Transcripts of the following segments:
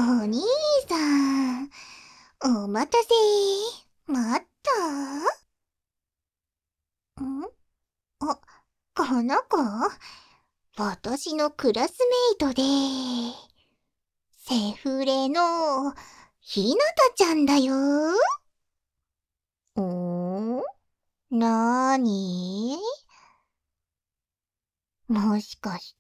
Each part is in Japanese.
兄さん、お待たせ。待った？あ、この子、私のクラスメイトで、セフレのひなたちゃんだよ。なーに？もしかして、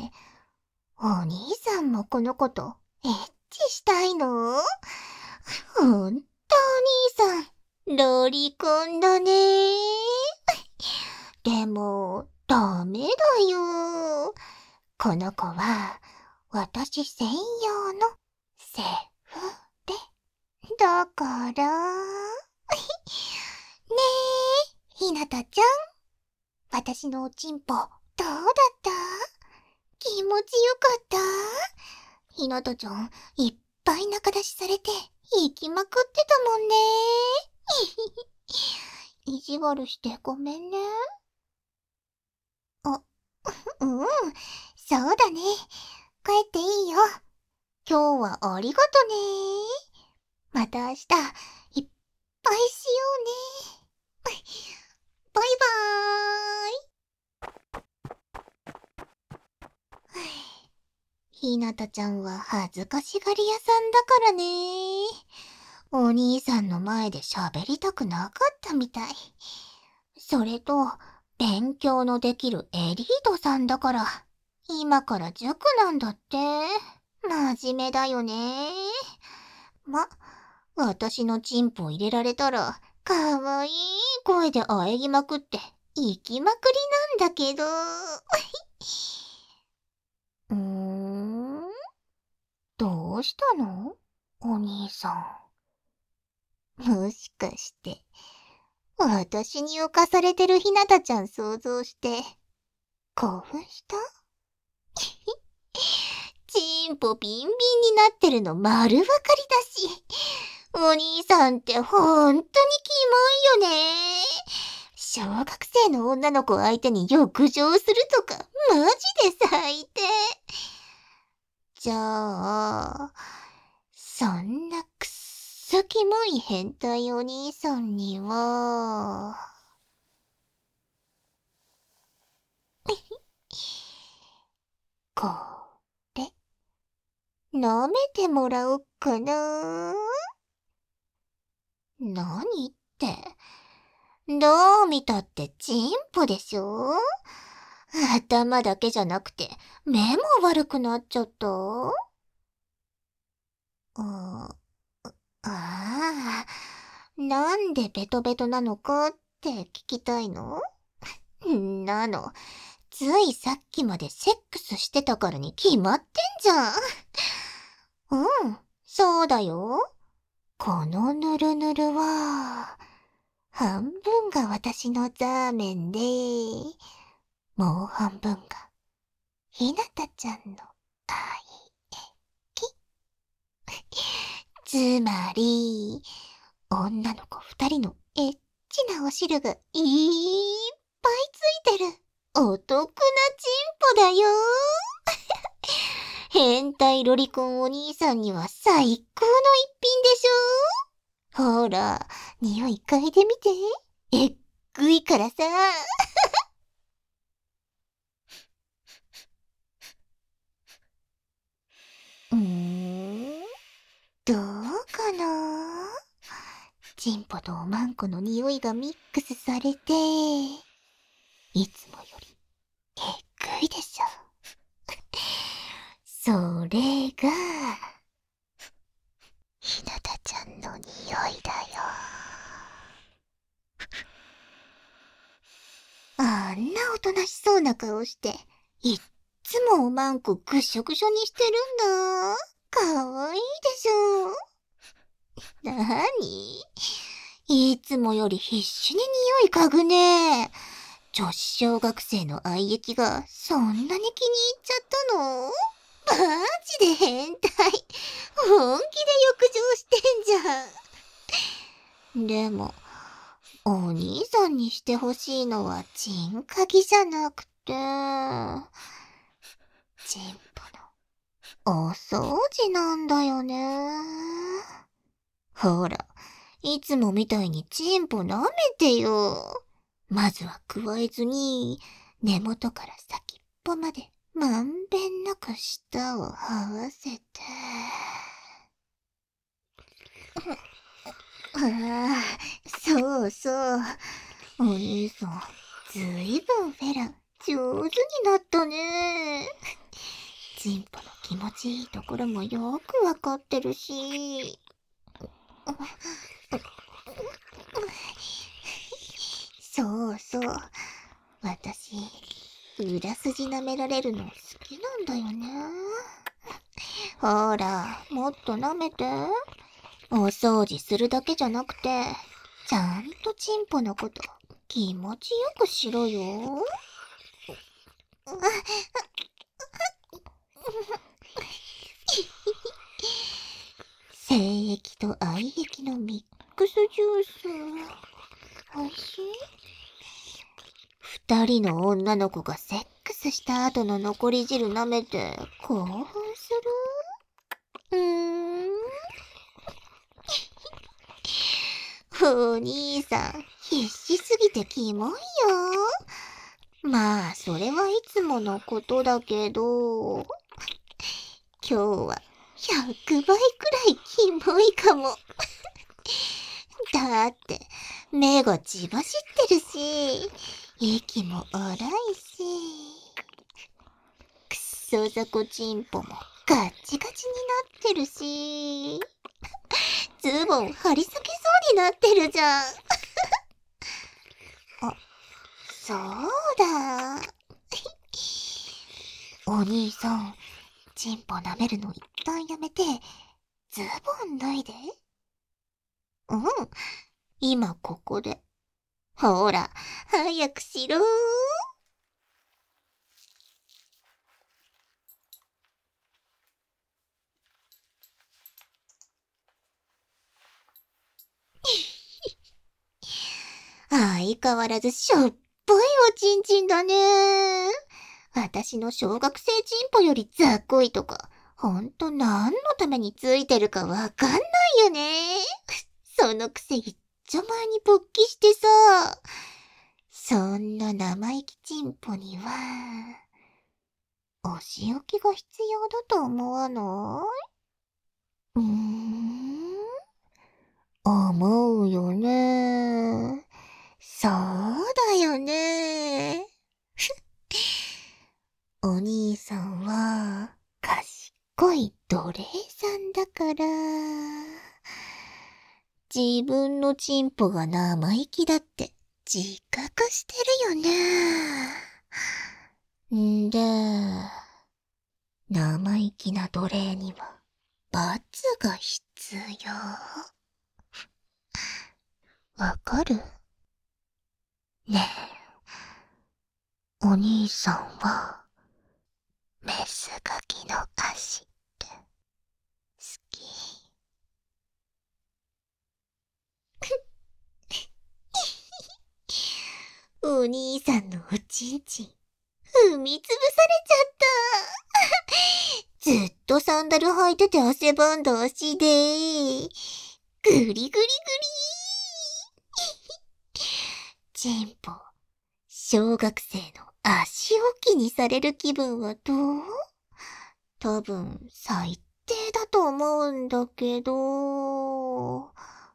お兄さんもこの子とエッチしたいの？ほんとお兄さん、ロリコンだね。でも、ダメだよ。この子は、私専用のセフレ。だから。ねえ、ひなたちゃん。私のおちんぽ、どうだった？気持ちよかった？ひなたちゃん、いっぱい仲出しされて、行きまくってたもんね。意地悪してごめんね。うん、そうだね。帰っていいよ。今日はありがとね。また明日、いっぱいしようね。バイバーイ。ひなたちゃんは恥ずかしがり屋さんだからね。お兄さんの前で喋りたくなかったみたい。それと、勉強のできるエリートさんだから、今から塾なんだって。真面目だよね。私のチンポ入れられたら、かわいい声で喘ぎまくって、行きまくりなんだけど。どうしたの？お兄さん。もしかして、私に侵されてるひなたちゃん想像して、興奮した？チンポビンビンになってるの丸わかりだし、お兄さんってほんとにキモいよね。小学生の女の子相手に浴場するとか、マジで最低。じゃあ、そんなくっそキモい変態お兄さんには、これ、舐めてもらおっかな。何って、どう見たってチンポでしょ？頭だけじゃなくて、目も悪くなっちゃった？ああ、なんでベトベトなのかって聞きたいの？なの、ついさっきまでセックスしてたからに決まってんじゃん。うん、そうだよ。このぬるぬるは、半分が私のザーメンで、もう半分がひなたちゃんの愛液。つまり、女の子二人のエッチなお汁がいっぱいついてるお得なチンポだよ。変態ロリコンお兄さんには最高の一品でしょ？ほら、匂い嗅いでみて。えっぐいからさ。どうかな？チンポとおまんこの匂いがミックスされて、いつもよりえっぐいでしょ。それが、ひなたちゃんの匂いだよ。あんなおとなしそうな顔して、いっつもおまんこぐしょぐしょにしてるんだ。かわいいでしょ。なに？いつもより必死に匂い嗅ぐね。女子小学生の愛液がそんなに気に入っちゃったの？マジで変態。本気で浴場してんじゃん。でも、お兄さんにしてほしいのはチンカギじゃなくて、チンポのお掃除なんだよね。ほら、いつもみたいにチンポ舐めてよ。まずはくわえずに、根元から先っぽまでまんべんなく舌を這わせて。ああ、そうそう。お兄さん、ずいぶんフェラ上手になったね。チンポの気持ちいいところもよくわかってるし。そうそう。私、裏筋舐められるの好きなんだよね。ほら、もっと舐めて。お掃除するだけじゃなくて、ちゃんとチンポのこと気持ちよくしろよ。精液と愛液のミックスジュース。おいしい？二人の女の子がセックスした後の残り汁舐めて興奮する？お兄さん、必死すぎてキモいよ。まあ、それはいつものことだけど、今日は100倍くらいキモいかも。だって、目が血走ってるし、息も荒いし、くっそ雑魚チンポもガッチガチになってるし、ズボン張り裂けそうになってるじゃん。あ、そうだ。お兄さん、チンポ舐めるの一旦やめて、ズボン脱いで。うん、今ここで。ほら、早くしろー。相変わらずしょっぽいおちんちんだね。私の小学生チンポよりざっこいとか、ほんと何のためについてるかわかんないよね。そのくせ一丁前に勃起してさ。そんな生意気チンポには、お仕置きが必要だと思わない？思うよね。そうだよね。お兄さんは、賢い奴隷さんだから、自分のチンポが生意気だって自覚してるよね。んで、生意気な奴隷には罰が必要。わかる？ねえ、お兄さんは、メスガキの足って好き？お兄さんのおちんちん、踏みつぶされちゃった。ずっとサンダル履いてて汗ばんだ足で、ぐりぐりぐりチンポ、小学生の足置きにされる気分はどう？多分、最低だと思うんだけど、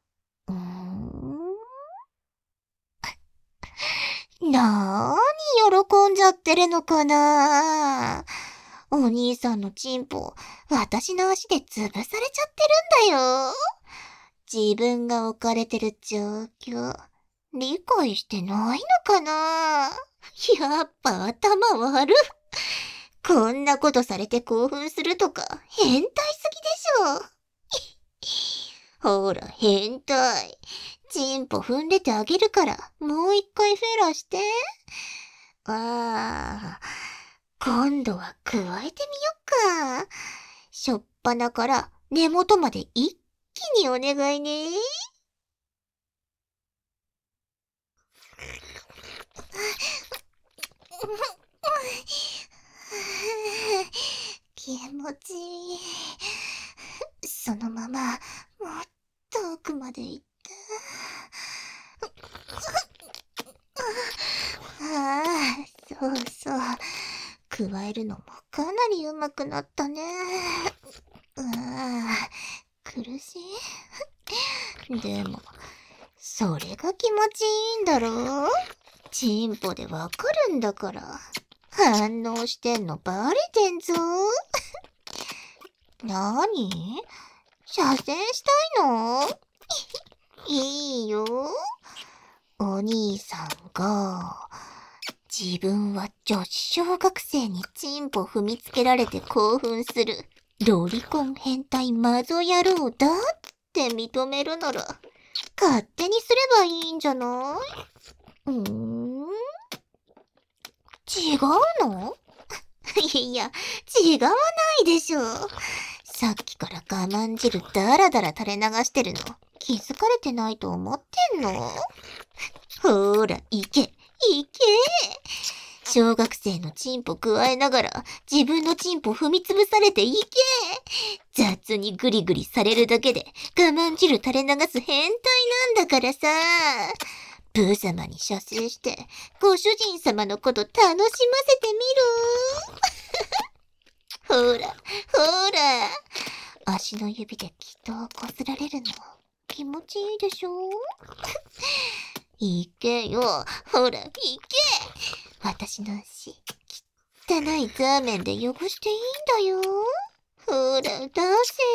なーに喜んじゃってるのかな？お兄さんのチンポ、私の足で潰されちゃってるんだよ。自分が置かれてる状況、理解してないのかな？やっぱ頭悪。こんなことされて興奮するとか、変態すぎでしょ。ほら、変態。チンポ踏んでてあげるから、もう一回フェラして。ああ、今度は加えてみよっか。しょっぱなから根元まで一気にお願いね。気気持ちいい。そのまま、もっと奥まで行って。ああ、そうそう。加えるのもかなり上手くなったね。苦しい。でも、それが気持ちいいんだろ？チンポでわかるんだから。反応してんのバレてんぞ。なに？射精したいの？いいよ。お兄さんが、自分は女子小学生にチンポ踏みつけられて興奮するロリコン変態マゾ野郎だって認めるなら、勝手にすればいいんじゃない？違うの？いや、違わないでしょ。さっきから我慢汁だらだら垂れ流してるの気づかれてないと思ってんの？ほーら、行け、行け。小学生のチンポ加えながら自分のチンポ踏みつぶされていけ。雑にグリグリされるだけで我慢汁垂れ流す変態なんだからさ。ブー様に射精してご主人様のこと楽しませてみる。ほら、ほら。足の指で気筒をこすられるの気持ちいいでしょ？行けよ。ほら、行け。私の足、汚いザーメンで汚していいんだよ。ほら、出せ。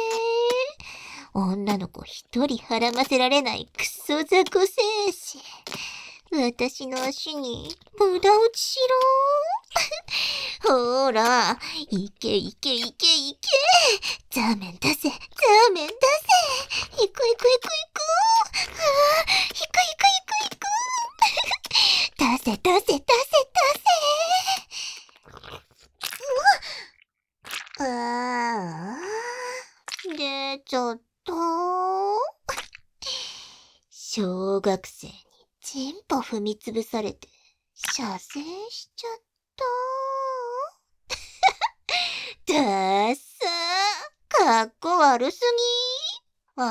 女の子一人はらませられないクソ雑魚精子。私の足に無駄打ちしろ。ほら、行け行け行け行け。ザーメン出せ、ザーメン出せ。行く行く行く行く。行く行く行く行く。出せ出せ出せ出せ。出ちゃった。小学生にチンポ踏みつぶされて射精しちゃった。だっさー、かっこ悪すぎ。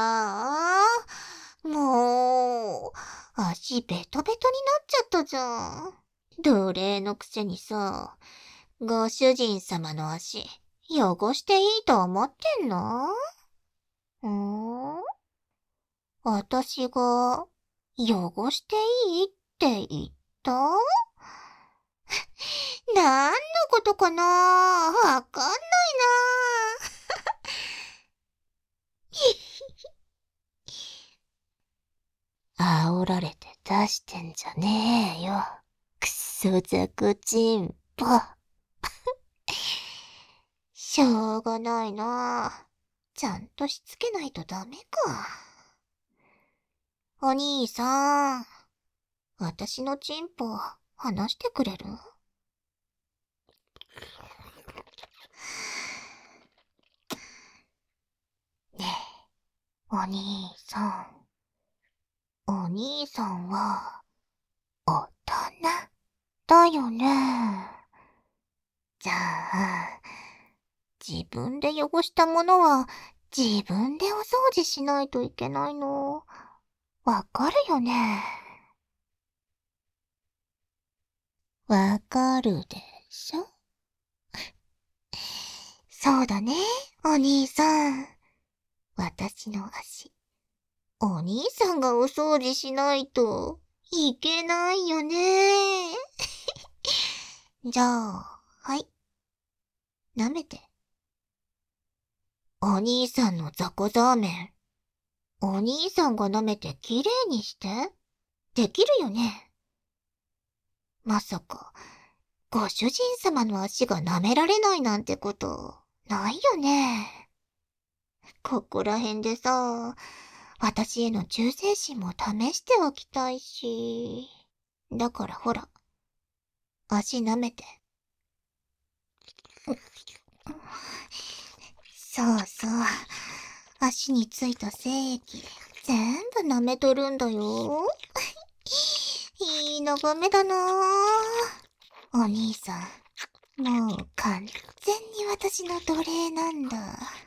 もう足ベトベトになっちゃったじゃん。奴隷のくせにさ、ご主人様の足汚していいと思ってんの？私が汚していいって言った？何のことかな？わかんないな。煽られて出してんじゃねえよ。くそ雑魚チンポ。しょうがないな。ちゃんとしつけないとダメか。お兄さん、私のチンポ離してくれる？ねえ、お兄さん。お兄さんは、大人だよね。じゃあ、自分で汚したものは自分でお掃除しないといけないの。わかるよね。わかるでしょ？そうだね、お兄さん。私の足、お兄さんがお掃除しないといけないよね。じゃあ、はい。舐めて。お兄さんの雑魚ザーメン。お兄さんが舐めてきれいにして。できるよね。まさか、ご主人様の足が舐められないなんてこと、ないよね。ここら辺でさ、私への忠誠心も試しておきたいし。だからほら、足舐めて。そうそう。足についた精液、全部舐めとるんだよ。いい眺めだなぁ。お兄さん、 もう完全に私の奴隷なんだ。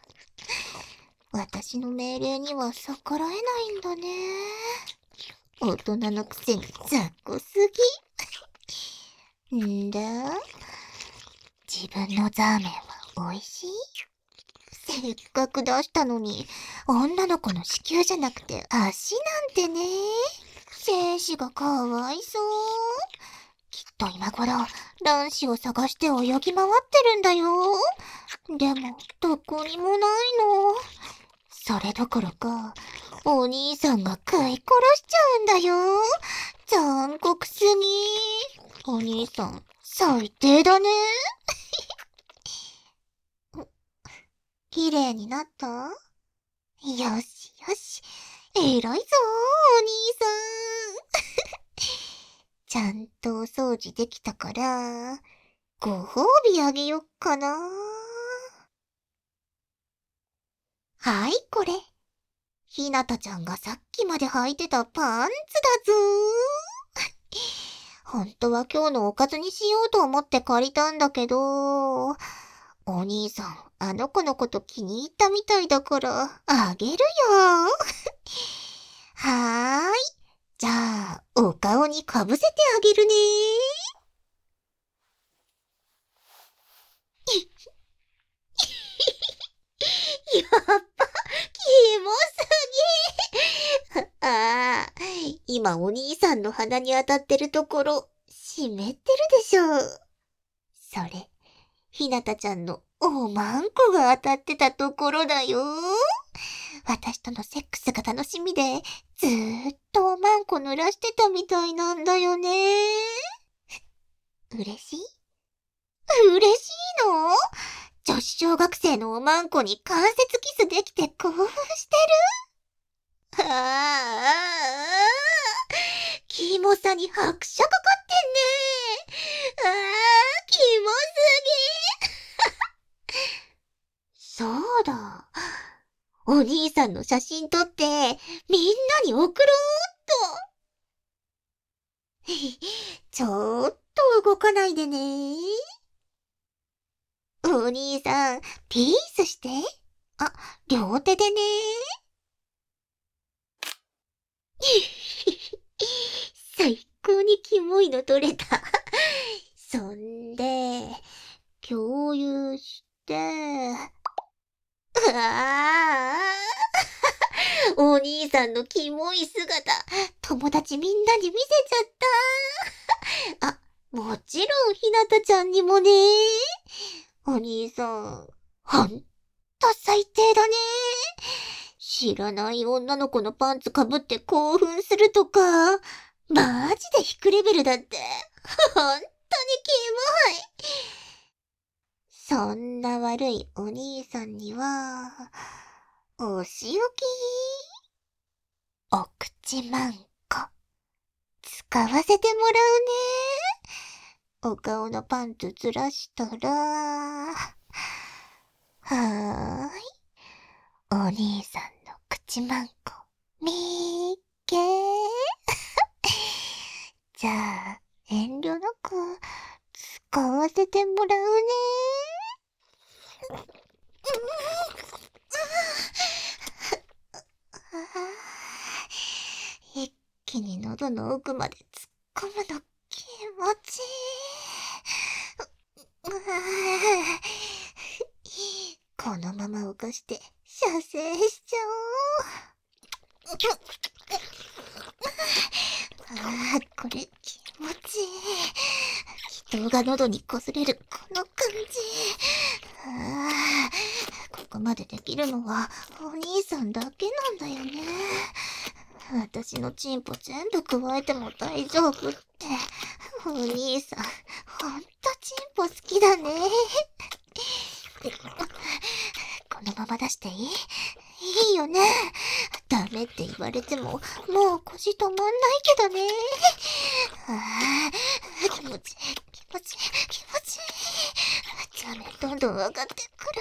私の命令には逆らえないんだね。大人のくせに雑魚すぎ。んだ？自分のザーメンは美味しい？せっかく出したのに、女の子の子宮じゃなくて足なんてね。精子がかわいそう。きっと今頃、卵子を探して泳ぎ回ってるんだよ。でも、どこにもないの。それどころか、お兄さんが食い殺しちゃうんだよ。残酷すぎ。お兄さん、最低だね。綺麗になった？よしよし。偉いぞ、お兄さん。ちゃんとお掃除できたから、ご褒美あげよっかな。はい、これ。ひなたちゃんがさっきまで履いてたパンツだぞー。ほんとは今日のおかずにしようと思って借りたんだけど、お兄さん、あの子のこと気に入ったみたいだから、あげるよはーい。じゃあ、お顔にかぶせてあげるねやっぱ、キモすぎああ、今お兄さんの鼻に当たってるところ、湿ってるでしょ。それ、ひなたちゃんのおまんこが当たってたところだよ。私とのセックスが楽しみで、ずーっとおまんこ濡らしてたみたいなんだよね。嬉しい？嬉しいの？女子小学生のおまんこに関節キスできて興奮してる？ああ、キモさに拍車かかってんね。ああ、キモすぎ。そうだ。お兄さんの写真撮って、みんなに送ろうっと。ちょっと動かないでね。お兄さん、ピースして。あ、両手でね。最高にキモいの撮れた。そんで、共有して、ああ、お兄さんのキモい姿、友達みんなに見せちゃった。あ、もちろんひなたちゃんにもね。お兄さん、ほんと最低だね。知らない女の子のパンツかぶって興奮するとか、マジで低レベルだって。ほんとにキモい。そんな悪いお兄さんには、お仕置き。お口まんこ。使わせてもらうね。お顔のパンツずらしたら、はーい。お兄さんの口まんこ、みーっけー。じゃあ、遠慮なく、使わせてもらうね。一気に喉の奥まで突っ込むの気持ちいい。このまま浮かして射精しちゃおう。これ気持ちいい。気筒が喉に擦れるこの感じ。ここまでできるのはお兄さんだけなんだよね。私のチンポ全部加えても大丈夫って。お兄さん、ほんとチンポ好きだね。このまま出していい？いいよね。ダメって言われても、もう腰止まんないけどね。気持ちいい、気持ちいい、気持ちいい。ザメどんどん上がってくる。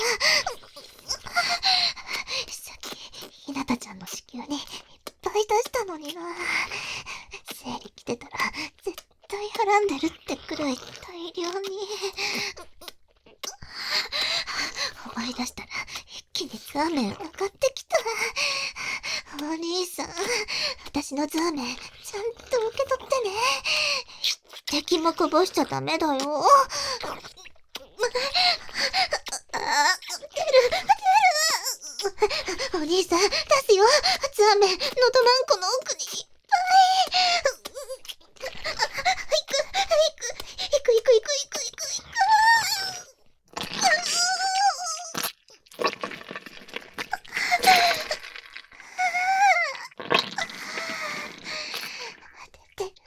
さっき、ひなたちゃんの子宮にいっぱい出したのにな。生理来てたら、絶対はらんでるってくらい大量に。 思い出したら一気にザーメン上がってきた。お兄さん、私のザーメンちゃんと受け取ってね。一滴もこぼしちゃダメだよ。お兄さん、出すよ。ザーメン、のどまんこの奥にいっぱい。行く。出てる。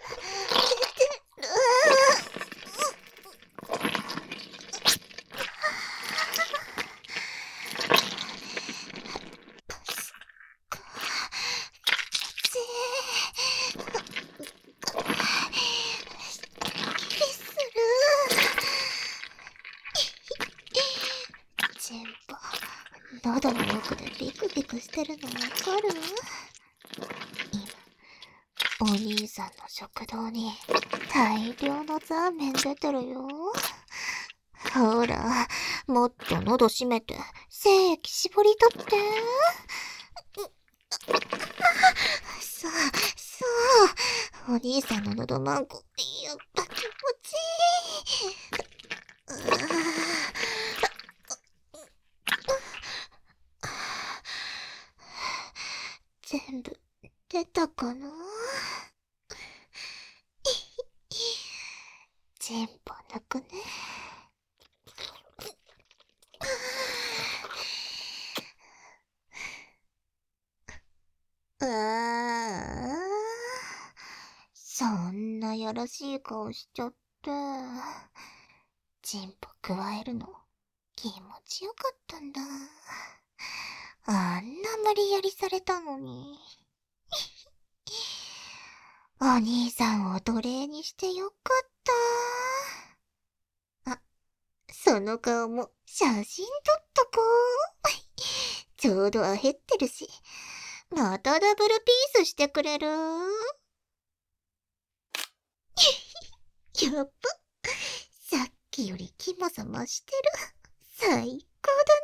喉の奥でビクビクしてるのわかる？今、お兄さんの食堂に大量のザーメン出てるよ。ほら、もっと喉閉めて精液絞り取って。そう、お兄さんの喉まんこ、やっぱ気持ちいい。全部出たかな？全部抜くね。そんなやらしい顔しちゃって。チンポくわえるの気持ちよかったんだ。あんな無理やりされたのに。お兄さんを奴隷にしてよかった。あ、その顔も写真撮っとこう。ちょうどあへってるし。またダブルピースしてくれる？やっぱ、さっきよりキモさ増してる。最高だ